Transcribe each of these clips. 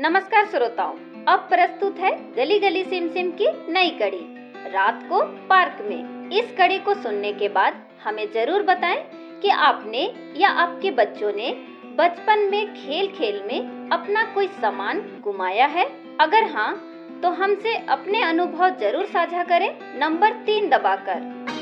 नमस्कार श्रोताओं, अब प्रस्तुत है गली गली सिम सिम की नई कड़ी रात को पार्क में। इस कड़ी को सुनने के बाद हमें जरूर बताएं कि आपने या आपके बच्चों ने बचपन में खेल खेल में अपना कोई सामान गुमाया है। अगर हाँ तो हमसे अपने अनुभव जरूर साझा करें नंबर 3 दबाकर।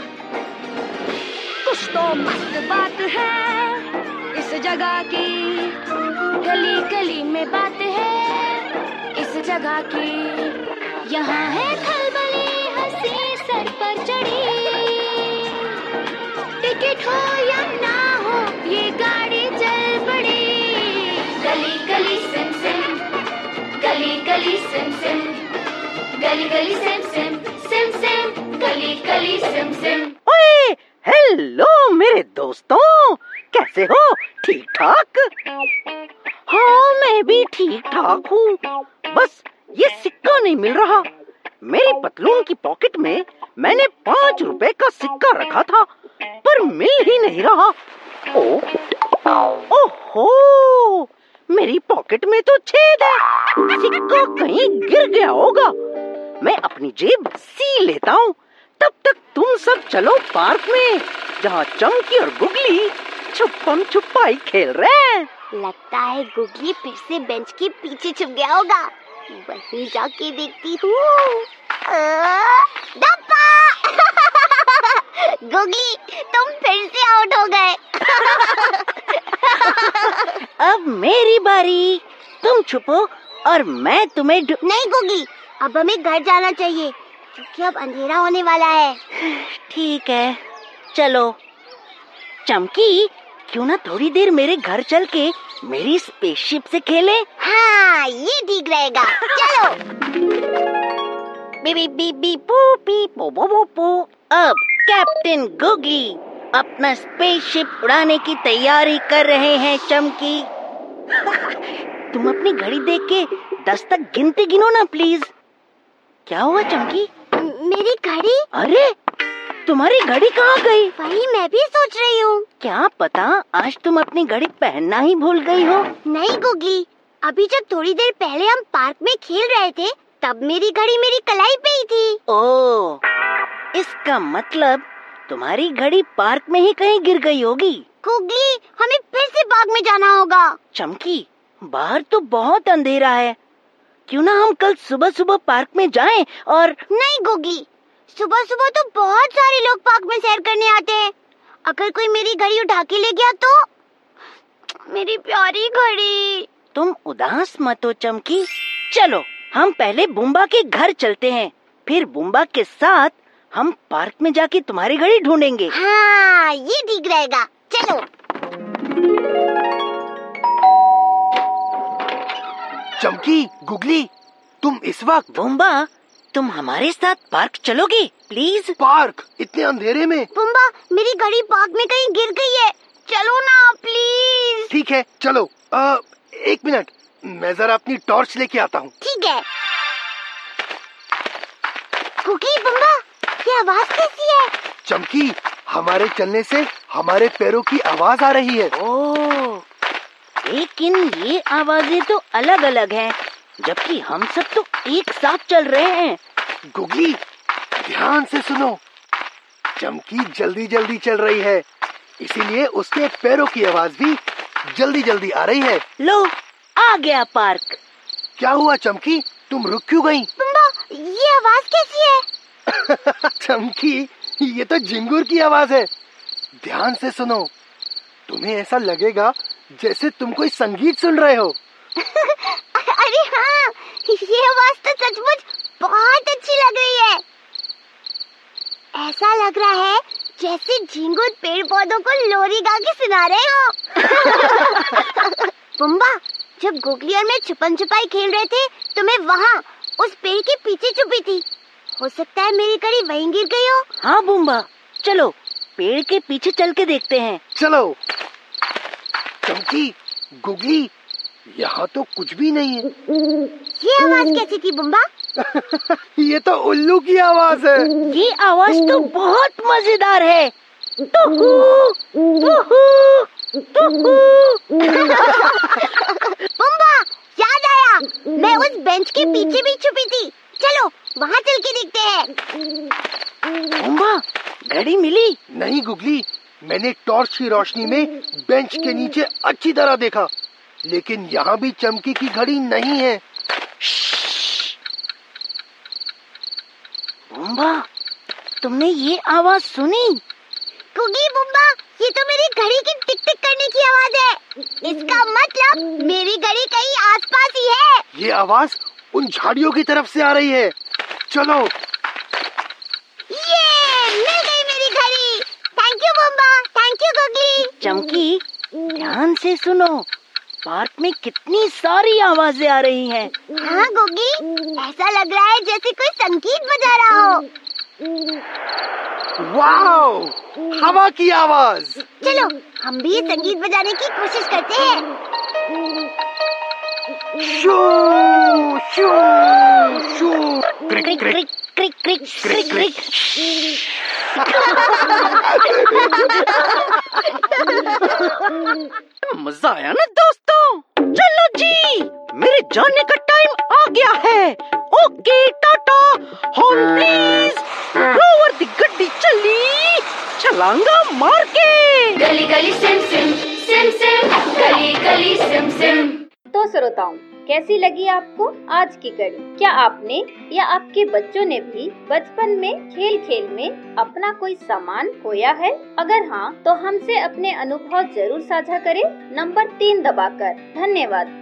कुछ तो मस्त बात है इस जगह की, गली गली में बात है इस जगह की। यहाँ है खलबली हंसी सर पर चढ़ी, टिकट हो या ना हो ये गाड़ी चल पड़ी। गली गली सिम सिम, गली गली सिम सिम, गली गली सिम सिम, सिम सिम गली गली सिम सिम। ओए, हेलो मेरे दोस्तों, कैसे हो? ठीक ठाक? हाँ, मैं भी ठीक ठाक हूँ। बस ये सिक्का नहीं मिल रहा। मेरी पतलून की पॉकेट में मैंने 5 रुपए का सिक्का रखा था, पर मिल ही नहीं रहा। ओहो, मेरी पॉकेट में तो छेद है। सिक्का कहीं गिर गया होगा। मैं अपनी जेब सी लेता हूँ। तब तक तुम सब चलो पार्क में, जहाँ चमकी और गुगली छुपम छुपाई खेल रहे हैं। लगता है गुगली फिर से बेंच के पीछे छुप गया होगा। वहीं जाके देखती हूँ। गुगली, तुम फिर से आउट हो गए। अब मेरी बारी। तुम छुपो और मैं तुम्हें नहीं गुगली, अब हमें घर जाना चाहिए क्योंकि अब अंधेरा होने वाला है। ठीक है, चलो। चमकी, क्यों ना थोड़ी देर मेरे घर चल के मेरी स्पेसशिप से खेले? हाँ, ये ठीक रहेगा। चलो। बी बी बी बी पू पी पो पो पो पो। अब कैप्टन गुगली अपना स्पेसशिप उड़ाने की तैयारी कर रहे हैं। चमकी, तुम अपनी घड़ी देख के 10 तक गिनते गिनो ना प्लीज। क्या हुआ चमकी? मेरी घड़ी? अरे, तुम्हारी घड़ी कहाँ गई? वही मैं भी सोच रही हूँ। क्या पता आज तुम अपनी घड़ी पहनना ही भूल गई हो। नहीं गुगली, अभी जब थोड़ी देर पहले हम पार्क में खेल रहे थे तब मेरी घड़ी मेरी कलाई पे ही थी। ओह, इसका मतलब तुम्हारी घड़ी पार्क में ही कहीं गिर गई होगी। गुगली, हमें फिर से पार्क में जाना होगा। चमकी, बाहर तो बहुत अंधेरा है। क्यों ना हम कल सुबह सुबह पार्क में जाएं और... नहीं गुगली, सुबह सुबह तो बहुत सारे लोग पार्क में सैर करने आते हैं। अगर कोई मेरी घड़ी उठा के ले गया तो? मेरी प्यारी घड़ी। तुम उदास मत हो चमकी। चलो, हम पहले बुम्बा के घर चलते हैं, फिर बुम्बा के साथ हम पार्क में जाके तुम्हारी घड़ी ढूंढेंगे। हाँ, ये ठीक रहेगा। चलो। चमकी, गुगली, तुम इस वक्त? बुम्बा, तुम हमारे साथ पार्क चलोगे प्लीज? पार्क? इतने अंधेरे में? बुम्बा, मेरी घड़ी पार्क में कहीं गिर गई है, चलो ना प्लीज। ठीक है, चलो। 1 मिनट, मैं जरा अपनी टॉर्च लेके आता हूँ। ठीक है। गुगली, बुम्बा, ये आवाज कैसी है? चमकी, हमारे चलने से हमारे पैरों की आवाज आ रही है। ओह, लेकिन ये आवाजें तो अलग अलग हैं, जबकि हम सब तो एक साथ चल रहे हैं। गुगली, ध्यान से सुनो। चमकी जल्दी जल्दी चल रही है, इसीलिए उसके पैरों की आवाज भी जल्दी जल्दी आ रही है। लो, आ गया पार्क। क्या हुआ चमकी, तुम रुक क्यों गई? बुम्बा, ये आवाज कैसी है? चमकी, ये तो झिंगुर की आवाज है। ध्यान से सुनो, तुम्हें ऐसा लगेगा जैसे तुम कोई संगीत सुन रहे हो। अरे हाँ, ये आवाज तो सचमुच बहुत अच्छी लग रही है। ऐसा लग रहा है जैसे झिंगुर पेड़ पौधों को लोरी गा के सुना रहे हो। बुम्बा, जब गुगली और मैं छुपन छुपाई खेल रहे थे तो मैं वहाँ उस पेड़ के पीछे छुपी थी। हो सकता है मेरी घड़ी वहीं गिर गई हो। हाँ बुम्बा, चलो पेड़ के पीछे चल के देखते हैं। चलो। चमकी, गुगली, यहाँ तो कुछ भी नहीं है। ये आवाज कैसी थी बुम्बा? ये तो उल्लू की आवाज है। ये आवाज तो बहुत मजेदार है। तुहू, तुहू, तुहू। बुम्बा, याद आया, मैं उस बेंच के पीछे भी छुपी थी। चलो वहाँ चल के देखते हैं। बुम्बा, घड़ी मिली? नहीं गुगली, मैंने टॉर्च की रोशनी में बेंच के नीचे अच्छी तरह देखा, लेकिन यहाँ भी चमकी की घड़ी नहीं है। बुम्बा, तुमने ये आवाज सुनी? गुगी बुम्बा, ये तो मेरी घड़ी की टिक टिक करने की आवाज है। इसका मतलब मेरी घड़ी कहीं आसपास ही है। ये आवाज उन झाड़ियों की तरफ से आ रही है। चलो। ये मिल गई मेरी घड़ी। Thank you Bumba, thank you गुगली। चमकी, ध्यान से सुनो, पार्क में कितनी सारी आवाजें आ रही हैं। हाँ गुगी, ऐसा लग रहा है जैसे कोई संगीत बजा रहा हो। वाओ, हवा की आवाज। चलो हम भी संगीत बजाने की कोशिश करते हैं। शू शू शू, क्रिक क्रिक क्रिक क्रिक क्रिक क्रिक क्रिक क्रिक। मजा आया ना दोस्तों? चलो जी, मेरे जाने का टाइम आ गया है। Okay tata, home please. Over the गड्डी चली, छलांगा मार के। गली गली सिम सिम सिम सिम, गली गली सिम सिम। तो श्रोताओं, कैसी लगी आपको आज की कड़ी? क्या आपने या आपके बच्चों ने भी बचपन में खेल खेल में अपना कोई सामान खोया है? अगर हाँ, तो हमसे अपने अनुभव जरूर साझा करें नंबर 3 दबाकर। धन्यवाद।